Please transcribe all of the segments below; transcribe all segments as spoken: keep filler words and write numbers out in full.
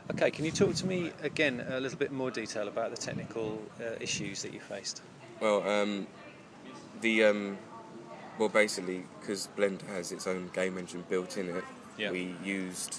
Okay, can you talk to me again a little bit more detail about the technical uh, issues that you faced? Well, um, the um, well, basically, because Blender has its own game engine built in it, Yeah. we used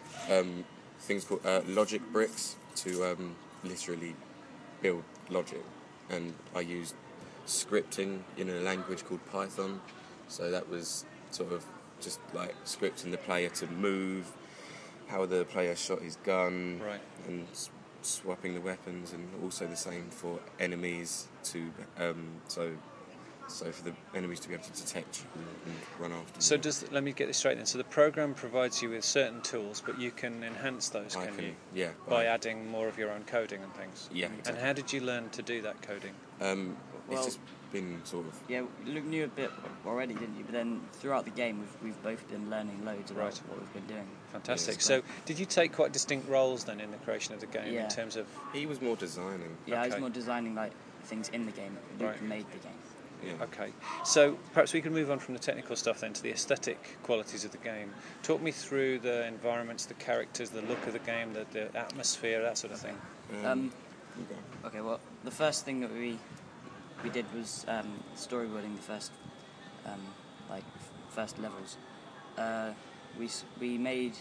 um, things called uh, logic bricks to um, literally build logic, and I used scripting in a language called Python. So that was sort of just like scripting the player to move, how the player shot his gun, Right. and s- swapping the weapons, and also the same for enemies to um, so so for the enemies to be able to detect you and run after So you. does let me get this straight then. So the program provides you with certain tools, but you can enhance those, I can, can, you? yeah, By adding more of your own coding and things. yeah, And exactly. how did you learn to do that coding? Um, Well- it's just been sort of Yeah, Luke knew a bit already, didn't you? But then throughout the game, we've, we've both been learning loads about Right. what we've been doing. Fantastic. Yeah. So did you take quite distinct roles then in the creation of the game Yeah. in terms of? he was more designing. Yeah, I was Okay. more designing like things in the game. Luke Right. made the game. Yeah. Okay, so perhaps we can move on from the technical stuff then to the aesthetic qualities of the game. Talk me through the environments, the characters, the look of the game, the, the atmosphere, that sort of thing. Um, okay. okay, well, the first thing that we we did was um, storyboarding the first um, like f- first levels. Uh, we s- we made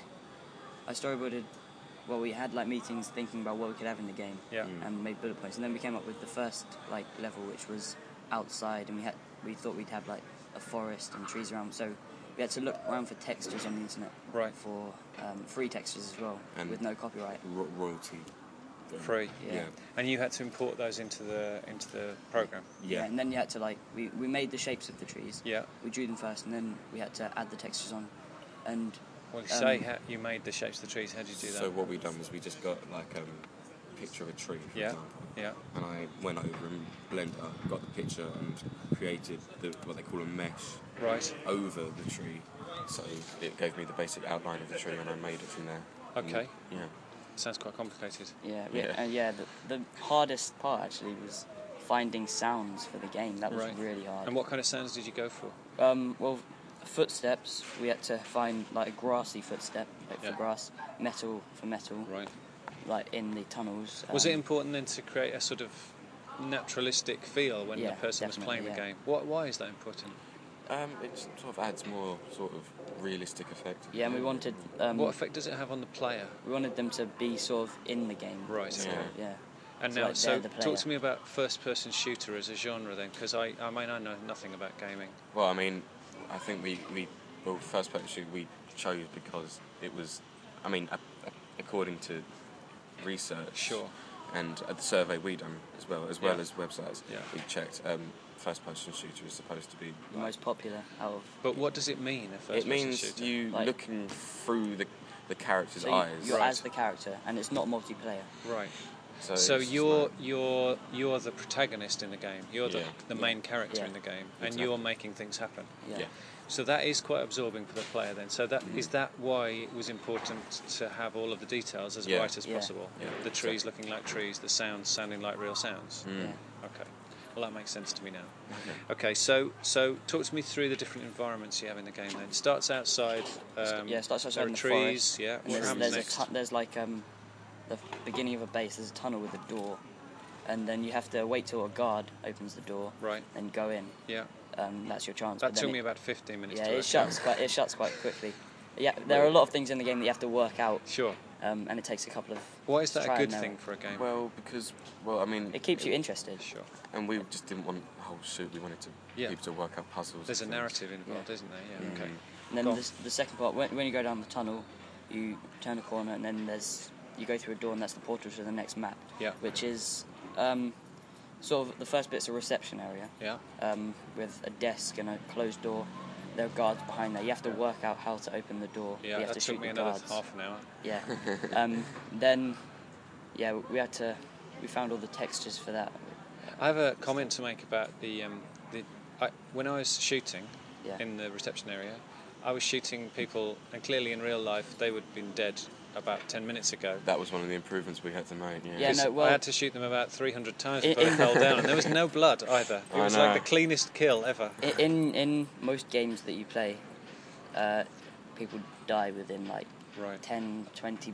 I storyboarded. Well, we had like meetings thinking about what we could have in the game, Yeah. Mm. and made bullet points, and then we came up with the first like level, which was outside, and we had we thought we'd have like a forest and trees around, so we had to look around for textures on the internet, Right. for um, free textures as well, And- with no copyright. Ro- royalty. Free. Yeah. Yeah. And you had to import those into the into the program. Yeah. And then you had to like we, we made the shapes of the trees. Yeah. We drew them first, and then we had to add the textures on, and Well, you say Um, how you made the shapes of the trees. How did you do that? So what we done was we just got like um, a picture of a tree, for Yeah. example, Yeah. and I went over and Blender, got the picture and created the, what they call a mesh Right. over the tree. So it gave me the basic outline of the tree, and I made it from there. Okay. And, yeah. Sounds quite complicated. yeah, we, Yeah. and yeah, the, the hardest part actually was finding sounds for the game. That was Right. really hard. And what kind of sounds did you go for? Um, well, footsteps. We had to find like a grassy footstep, like Yeah. for grass, metal for metal, Right. like in the tunnels. Was it um, important then to create a sort of naturalistic feel when Yeah, the person was definitely, playing the yeah. game? What? Why is that important? Um, it sort of adds more sort of realistic effect. Yeah, and we wanted um, What effect does it have on the player? we wanted them to be sort of in the game. Right. Sort of, yeah. And So, now, like, so they're the talk player. to me about first-person shooter as a genre then, because I, I mean, I know nothing about gaming. Well, I mean, I think we, we well, first person shoot we chose because it was, I mean, a, a, according to research, Sure. and at the survey we done as well, as well Yeah. as websites, Yeah. we checked. Um, first person shooter is supposed to be. The most popular out of. But what does it mean, a first-person It means shooter? you Like- looking through the the character's So you- eyes. you're Right. as the character, and it's not multiplayer. Right. So, So it's just you're like- you're you're the protagonist in the game. You're the, Yeah. the Yeah. main character Yeah. in the game, and Exactly. you're making things happen. Yeah. yeah. So that is quite absorbing for the player then. So that is that why it was important to have all of the details as Yeah. right as Yeah. possible. Yeah. The trees looking like trees, the sounds sounding like real sounds. Mm. Yeah. Okay. Well, that makes sense to me now. Okay, so so talk to me through the different environments you have in the game. Then it starts outside. Um, yeah, it starts outside there in are the trees. forest, Yeah. And What there's, happens there's, a next? tu- there's like um, the beginning of a base. There's a tunnel with a door, and then you have to wait till a guard opens the door, Right. and go in. Yeah. Um, that's your chance. That but then took it- me about fifteen minutes. Yeah, to it work shuts out. quite. It shuts quite quickly. Yeah, there are a lot of things in the game that you have to work out, Sure. um, and it takes a couple of. Why is that a try good and error. thing for a game? Well, because well, I mean, It keeps you interested. Sure. and we just didn't want a whole shoot. We wanted to Yeah. people to work out puzzles. There's a and things. narrative involved, Yeah. isn't there? Yeah. Mm. Okay. And then Go on. this, the second part, when, when you go down the tunnel, you turn a corner, and then there's you go through a door, and that's the portal to the next map, Yeah. which is um, sort of the first bit's a reception area Yeah. um, with a desk and a closed door. There are guards behind there. You have to work out how to open the door. Yeah. you have That to took shoot me the another guards. half an hour. Yeah. um, then, yeah, we had to. We found all the textures for that. I have a comment to make about the um, the I, when I was shooting Yeah. in the reception area, I was shooting people, and clearly in real life they would have been dead about ten minutes ago. That was one of the improvements we had to make. Yeah. Yeah, 'Cause no, well- I had to shoot them about three hundred times In- before they in- fell down, and there was no blood either. It I was know. like the cleanest kill ever. I- In in most games that you play, uh, people die within like Right. ten, twenty